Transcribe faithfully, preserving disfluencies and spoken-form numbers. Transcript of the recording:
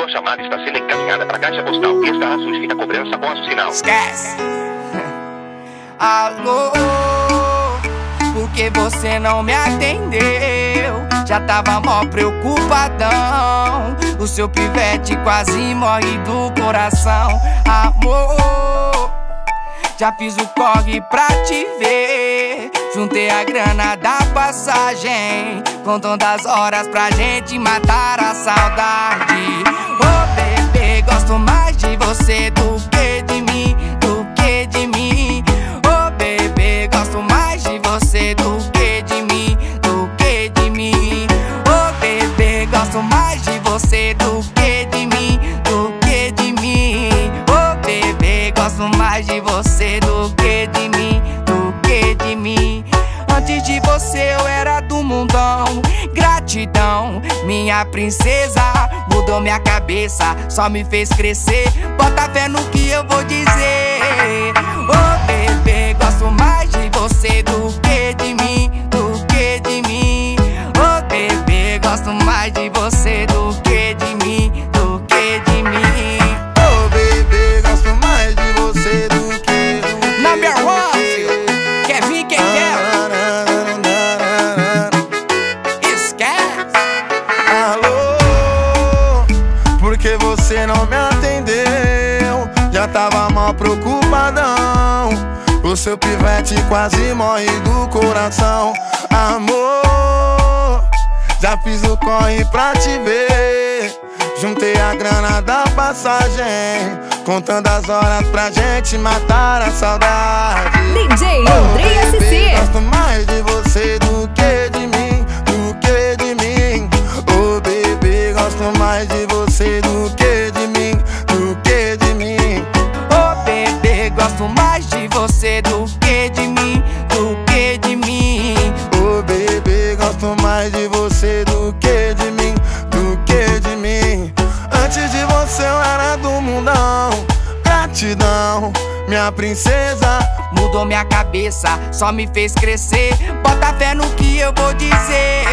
Sua chamada está sendo encaminhada para a caixa postal. Estará sujeita a cobrança após o sinal. Esquece! Alô, por que você não me atendeu? Já tava mó preocupadão. O seu pivete quase morre do coração. Amor, já fiz o corre pra te ver. Juntei a grana da passagem, contando as horas pra gente matar a saudade. Oh bebê, gosto mais de você do que de mim, do que de mim. Oh bebê, gosto mais de você do que de mim, do que de mim. Oh bebê, gosto mais de você do que de mim, do que de mim. Oh bebê, gosto mais de você do que de mim, do que de mim. Antes de você eu era do mundão. Gratidão, minha princesa, mudou minha cabeça, só me fez crescer. Bota fé no que eu vou dizer. Oh bebê, gosto mais de você do que de mim, do que de mim. Oh bebê, gosto mais de você do que de mim, do que de mim. Oh bebê, gosto mais de você do que do Number one, quer vir quem quer? Porque você não me atendeu, já tava mal preocupadão. O seu pivete quase morre do coração. Amor, já fiz o corre pra te ver. Juntei a grana da passagem, contando as horas pra gente matar a saudade. D J Andrei S C. Gosto mais de você do que de mim, do que de mim. Oh bebê, gosto mais de você do que de mim, do que de mim. Oh bebê, gosto mais de você do que de mim, do que de mim. Oh bebê, gosto mais de você do que de mim, do que de mim. Antes de você eu era do mundão. Gratidão, minha princesa, mudou minha cabeça, só me fez crescer. Bota fé no que eu vou dizer.